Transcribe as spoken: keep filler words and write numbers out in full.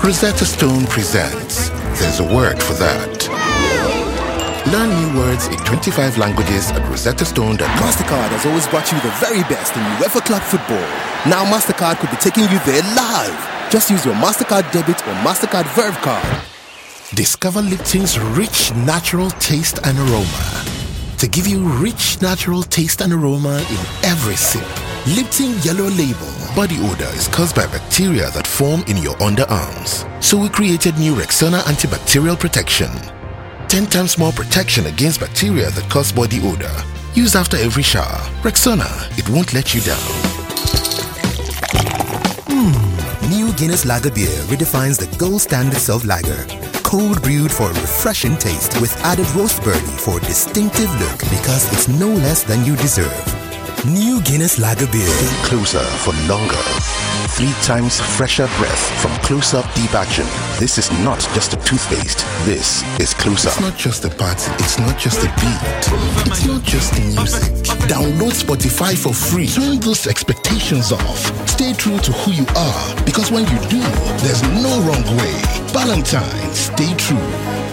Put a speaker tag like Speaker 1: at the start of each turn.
Speaker 1: Rosetta Stone presents There's a Word for That. Learn new words in twenty-five languages at rosetta stone dot com.
Speaker 2: MasterCard has always brought you the very best in UEFA Club football. Now MasterCard could be taking you there live. Just use your MasterCard debit or MasterCard Verve card.
Speaker 1: Discover Lipton's rich natural taste and aroma. To give you rich natural taste and aroma in every sip. Lipton Yellow Label. Body odor is caused by bacteria that form in your underarms. So we created new Rexona antibacterial protection. ten times more protection against bacteria that cause body odor. Use after every shower. Rexona, it won't let you down.
Speaker 2: Mmm, new Guinness Lager beer redefines the gold standards of lager. Cold brewed for a refreshing taste with added roast barley for a distinctive look because it's no less than you deserve. New Guinness Lager beer.
Speaker 1: Stay closer for longer. Three times fresher breath from Close-Up Deep Action. This is not just a toothpaste. This is Close-Up. It's not just a party. It's not just a beat. It's not just music. Download Spotify for free. Turn those expectations off. Stay true to who you are. Because when you do, there's no wrong way. Valentine, stay true.